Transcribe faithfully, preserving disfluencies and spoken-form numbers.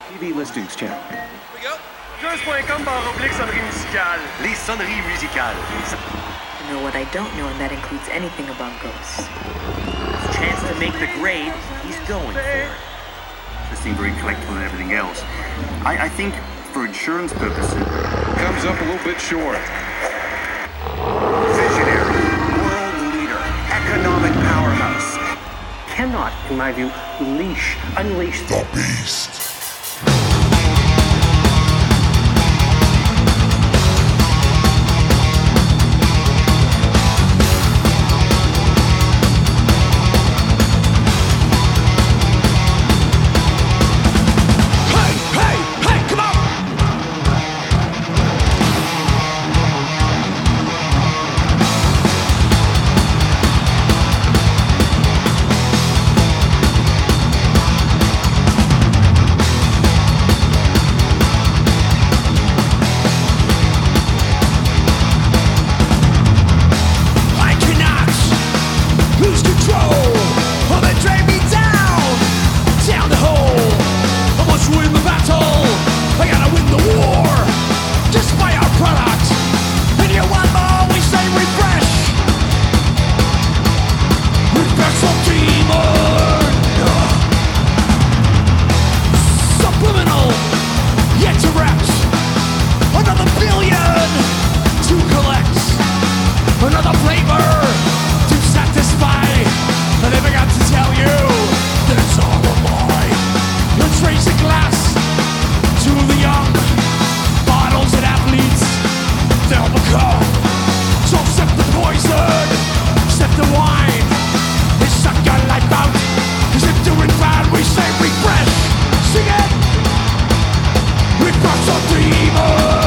T V listings channel. We go. Jones point com barre oblique sonnerie musicale. Les sonneries musicales. I know what I don't know, and that includes anything about ghosts. His chance to make the grade, he's going for it. They seem very collectible and everything else. I, I think for insurance purposes... Comes up a little bit short. Visionary, world leader, economic powerhouse. Cannot, in my view, leash, unleash the beast. Another flavor to satisfy. I never got to tell you that it's all a lie. Let's raise a glass to the young, bottles and athletes they'll become. So sip the poison, sip the wine, and suck your life out. Cause if doing bad we say refresh. Sing it! We've got some demons.